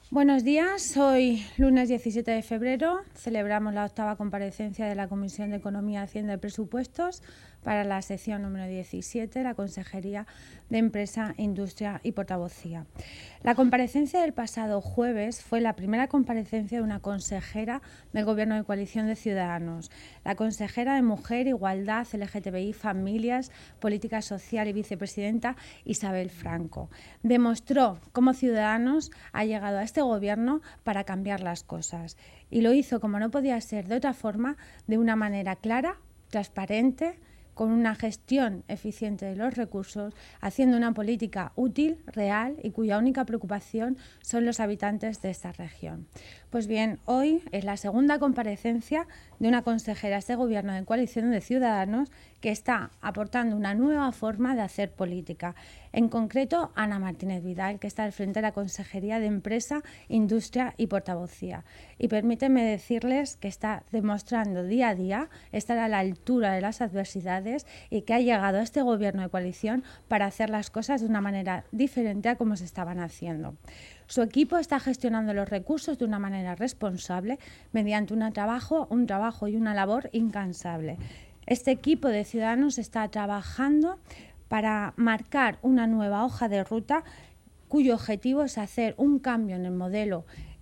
Buenos días, hoy lunes 17 de febrero celebramos la octava comparecencia de la Comisión de Economía, Hacienda y Presupuestos para la sección número 17, la Consejería de Empresa, Industria y Portavocía. La comparecencia del pasado jueves fue la primera comparecencia de una consejera del Gobierno de Coalición de Ciudadanos, la consejera de Mujer, Igualdad, LGTBI, Familias, Política Social y vicepresidenta Isabel Franco. Demostró cómo Ciudadanos ha llegado a este Gobierno para cambiar las cosas y lo hizo, como no podía ser de otra forma, de una manera clara, transparente, con una gestión eficiente de los recursos, haciendo una política útil, real y cuya única preocupación son los habitantes de esta región. Pues bien, hoy es la segunda comparecencia de una consejera de este Gobierno de Coalición de Ciudadanos que está aportando una nueva forma de hacer política. En concreto, Ana Martínez Vidal, que está al frente de la Consejería de Empresa, Industria y Portavocía. Y permítanme decirles que está demostrando día a día estar a la altura de las adversidades y que ha llegado a este Gobierno de coalición para hacer las cosas de una manera diferente a como se estaban haciendo. Su equipo está gestionando los recursos de una manera responsable mediante un trabajo y una labor incansable. Este equipo de Ciudadanos está trabajando para marcar una nueva hoja de ruta cuyo objetivo es hacer un cambio en el modelo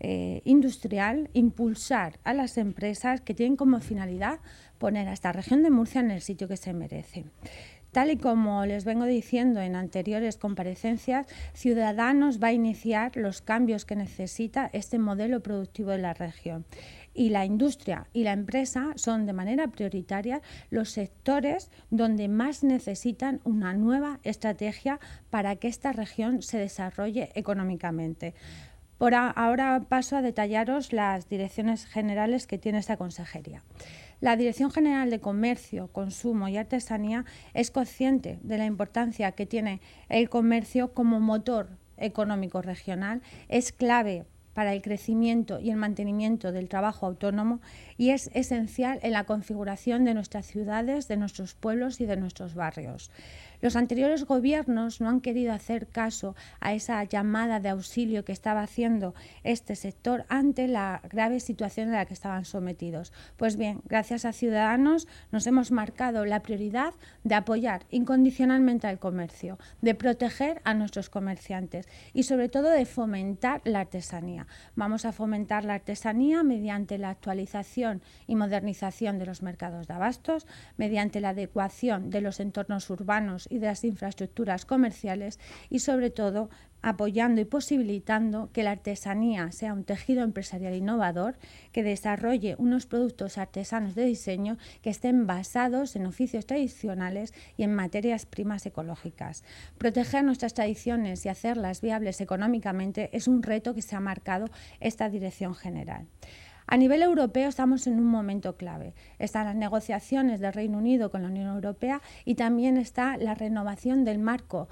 industrial, impulsar a las empresas que tienen como finalidad poner a esta región de Murcia en el sitio que se merece. Tal y como les vengo diciendo en anteriores comparecencias, Ciudadanos va a iniciar los cambios que necesita este modelo productivo de la región. Y la industria y la empresa son de manera prioritaria los sectores donde más necesitan una nueva estrategia para que esta región se desarrolle económicamente. Por ahora paso a detallaros las direcciones generales que tiene esta consejería. La Dirección General de Comercio, Consumo y Artesanía es consciente de la importancia que tiene el comercio como motor económico regional, es clave para el crecimiento y el mantenimiento del trabajo autónomo y es esencial en la configuración de nuestras ciudades, de nuestros pueblos y de nuestros barrios. Los anteriores gobiernos no han querido hacer caso a esa llamada de auxilio que estaba haciendo este sector ante la grave situación a la que estaban sometidos. Pues bien, gracias a Ciudadanos nos hemos marcado la prioridad de apoyar incondicionalmente al comercio, de proteger a nuestros comerciantes y sobre todo de fomentar la artesanía. Vamos a fomentar la artesanía mediante la actualización y modernización de los mercados de abastos, mediante la adecuación de los entornos urbanos y de las infraestructuras comerciales y sobre todo apoyando y posibilitando que la artesanía sea un tejido empresarial innovador, que desarrolle unos productos artesanos de diseño que estén basados en oficios tradicionales y en materias primas ecológicas. Proteger nuestras tradiciones y hacerlas viables económicamente es un reto que se ha marcado esta Dirección General. A nivel europeo estamos en un momento clave. Están las negociaciones del Reino Unido con la Unión Europea y también está la renovación del marco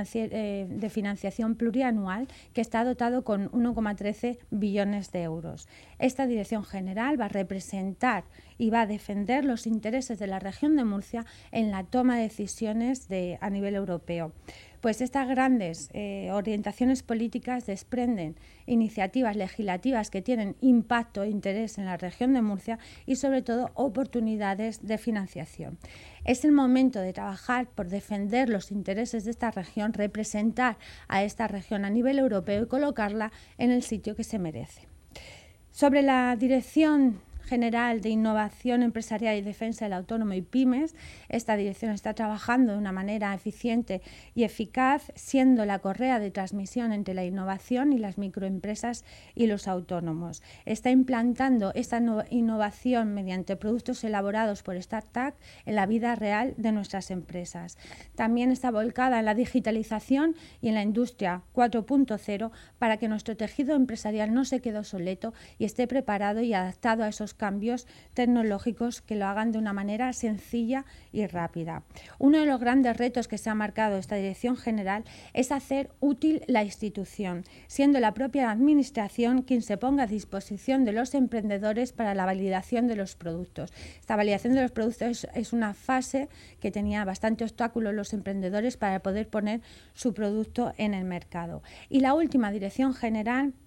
de financiación plurianual que está dotado con 1,13 billones de euros. Esta Dirección General va a representar y va a defender los intereses de la región de Murcia en la toma de decisiones a nivel europeo. Pues estas grandes orientaciones políticas desprenden iniciativas legislativas que tienen impacto e interés en la región de Murcia y sobre todo oportunidades de financiación. Es el momento de trabajar por defender los intereses de esta región, representar a esta región a nivel europeo y colocarla en el sitio que se merece. Sobre la Dirección General de Innovación Empresarial y Defensa del Autónomo y Pymes, esta dirección está trabajando de una manera eficiente y eficaz, siendo la correa de transmisión entre la innovación y las microempresas y los autónomos. Está implantando esta innovación mediante productos elaborados por startup en la vida real de nuestras empresas. También está volcada en la digitalización y en la industria 4.0 para que nuestro tejido empresarial no se quede obsoleto y esté preparado y adaptado a esos cambios tecnológicos que lo hagan de una manera sencilla y rápida. Uno de los grandes retos que se ha marcado esta Dirección General es hacer útil la institución, siendo la propia Administración quien se ponga a disposición de los emprendedores para la validación de los productos. Esta validación de los productos es una fase que tenía bastante obstáculos los emprendedores para poder poner su producto en el mercado. Y la última Dirección General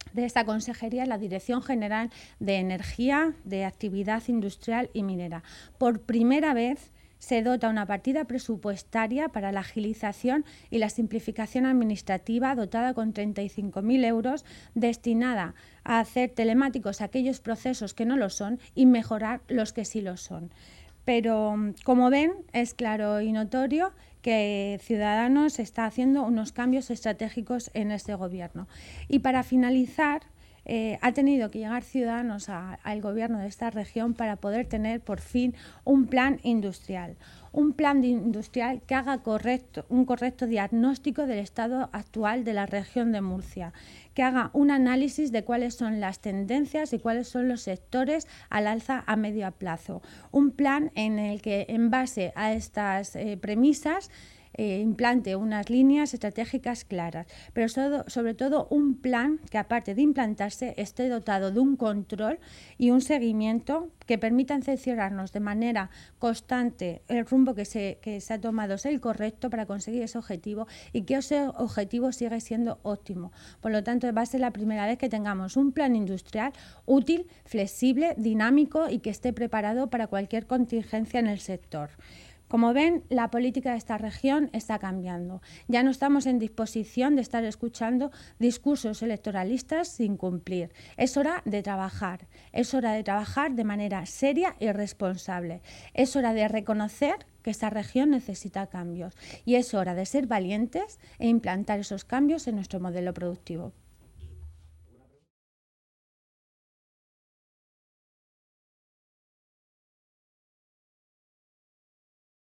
de esta consejería es la Dirección General de Energía, de Actividad Industrial y Minera. Por primera vez se dota una partida presupuestaria para la agilización y la simplificación administrativa dotada con 35.000 euros destinada a hacer telemáticos aquellos procesos que no lo son y mejorar los que sí lo son. Pero, como ven, es claro y notorio que Ciudadanos está haciendo unos cambios estratégicos en este gobierno. Y para finalizar, ha tenido que llegar Ciudadanos al gobierno de esta región para poder tener por fin un plan industrial. Un plan industrial que haga un correcto diagnóstico del estado actual de la región de Murcia, que haga un análisis de cuáles son las tendencias y cuáles son los sectores al alza a medio plazo. Un plan en el que, en base a estas premisas, implante unas líneas estratégicas claras, pero sobre todo un plan que, aparte de implantarse, esté dotado de un control y un seguimiento que permitan cerciorarnos de manera constante el rumbo que se ha tomado es el correcto para conseguir ese objetivo y que ese objetivo sigue siendo óptimo. Por lo tanto, va a ser la primera vez que tengamos un plan industrial útil, flexible, dinámico y que esté preparado para cualquier contingencia en el sector. Como ven, la política de esta región está cambiando. Ya no estamos en disposición de estar escuchando discursos electoralistas sin cumplir. Es hora de trabajar. Es hora de trabajar de manera seria y responsable. Es hora de reconocer que esta región necesita cambios. Y es hora de ser valientes e implantar esos cambios en nuestro modelo productivo.